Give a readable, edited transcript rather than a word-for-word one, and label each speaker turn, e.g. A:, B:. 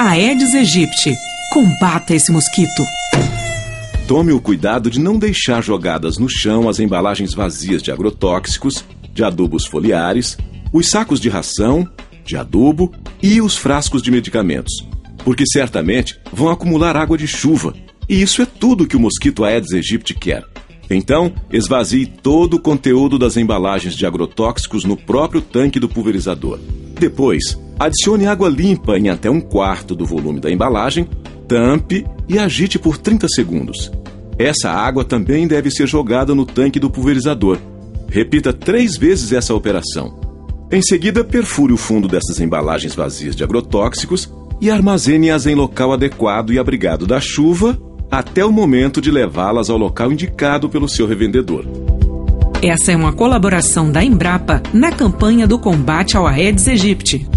A: Aedes aegypti. Combata esse mosquito.
B: Tome o cuidado de não deixar jogadas no chão as embalagens vazias de agrotóxicos, de adubos foliares, os sacos de ração, de adubo e os frascos de medicamentos, porque certamente vão acumular água de chuva, e isso é tudo que o mosquito Aedes aegypti quer. Então, esvazie todo o conteúdo das embalagens de agrotóxicos no próprio tanque do pulverizador. Depois, adicione água limpa em até 1/4 do volume da embalagem, tampe e agite por 30 segundos. Essa água também deve ser jogada no tanque do pulverizador. Repita 3 vezes essa operação. Em seguida, perfure o fundo dessas embalagens vazias de agrotóxicos e armazene-as em local adequado e abrigado da chuva até o momento de levá-las ao local indicado pelo seu revendedor.
A: Essa é uma colaboração da Embrapa na campanha do combate ao Aedes aegypti.